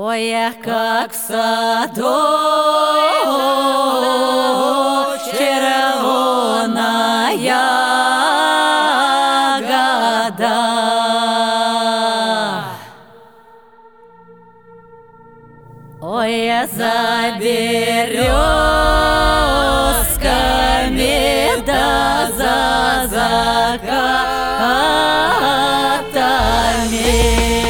Ой, я как в саду червоная ягода. Ой, я за березками да за закатами.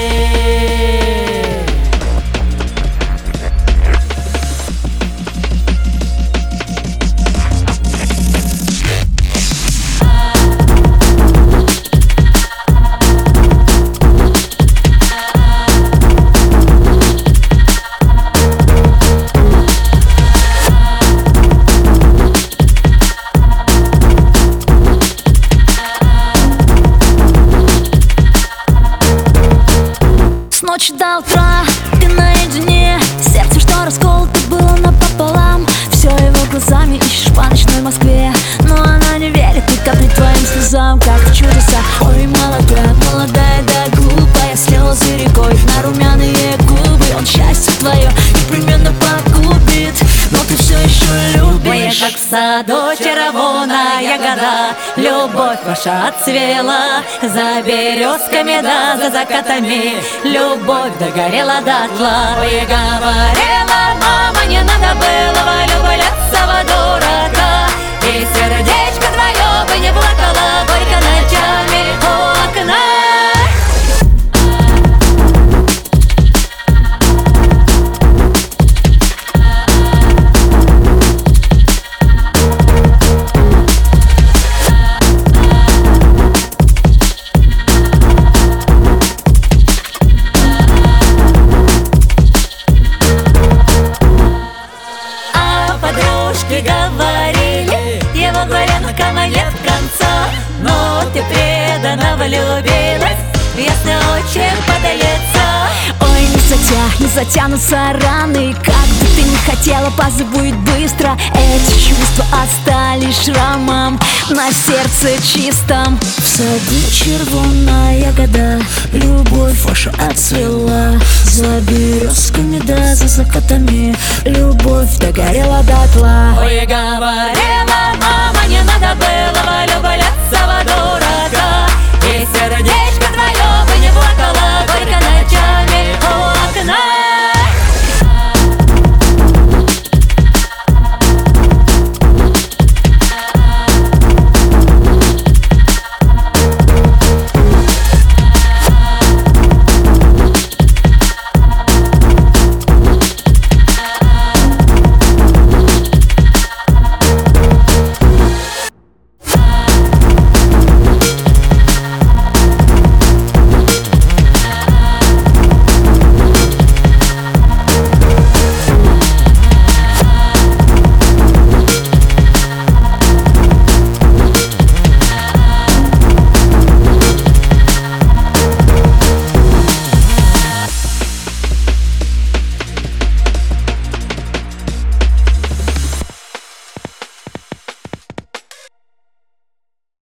Ночи до утра, ты наедине. Сердце, что расколото было напополам. Все его глазами ищешь по ночной Москве. Но она не верит ни капли твоим слезам, как в чудеса. Ой, молодая, молодая да глупая, слезы рекой на румяные губы. Он счастье твое непременно погубит, но ты все еще любишь. Ой, как в саду червоная ягода, любовь ваша отцвела за березками да за закатами. Любовь догорела дотла. Ой, говорила мама, не надо было влюбляться в дурака, и сердечко твое бы не плакало горько ночами у окна. Говорили, его главенка нет конца, но ты преданно влюбилась в ясный очи подлеца. Ой, не затянутся раны, как бы ты ни хотела, позабудь быстро. Эти чувства остались шрамом на сердце чистом. В саду червоная ягода, любовь ваша отцвела за березками да за закатами.